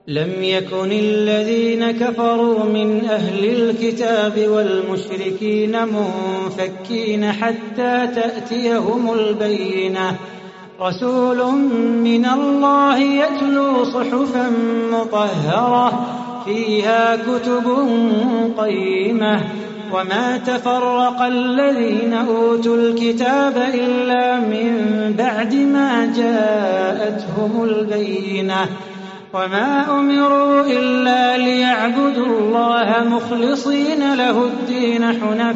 لم يكن الذين كفروا من أهل الكتاب والمشركين منفكين حتى تأتيهم البينة رسول من الله يتلو صحفا مطهرة فيها كتب قيمة وما تفرق الذين أوتوا الكتاب إلا من بعد ما جاءتهم البينة وما أمروا إلا ليعبدوا الله مخلصين له الدين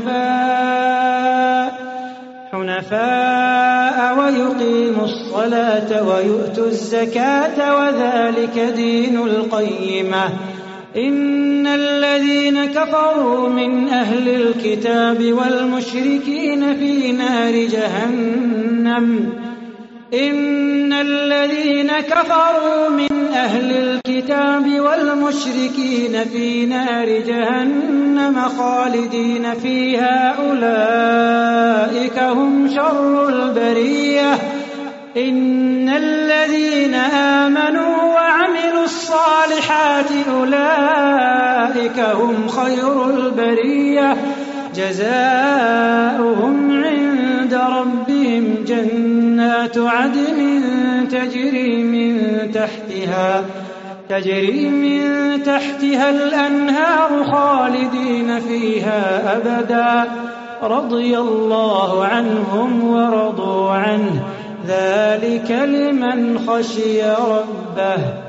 حنفاء ويقيموا الصلاة ويؤتوا الزكاة وذلك دين القيمة إن الذين كفروا من أهل الكتاب والمشركين في نار جهنم إن الذين كفروا من أهل الكتاب والمشركين في نار جهنم خالدين فيها أولئك هم شر البرية إن الذين آمنوا وعملوا الصالحات أولئك هم خير البرية جزاؤهم عند ربهم جنات عدن تجري من تحتها الأنهار خالدين فيها أبدا رضي الله عنهم ورضوا عنه ذلك لمن خشي ربه